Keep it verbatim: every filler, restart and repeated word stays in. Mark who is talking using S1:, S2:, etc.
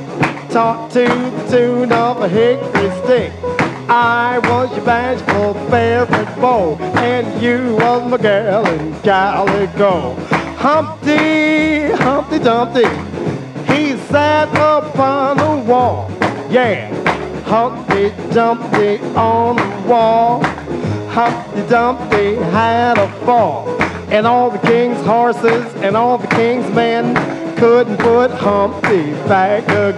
S1: Talk to the tune of a hickory stick. I was your bashful favorite beau, and you was my girl in calico. Humpty, Humpty Dumpty, he sat upon the wall. Yeah, Humpty Dumpty on the wall. Humpty Dumpty had a fall, and all the king's horses and all the king's men couldn't put Humpty back again.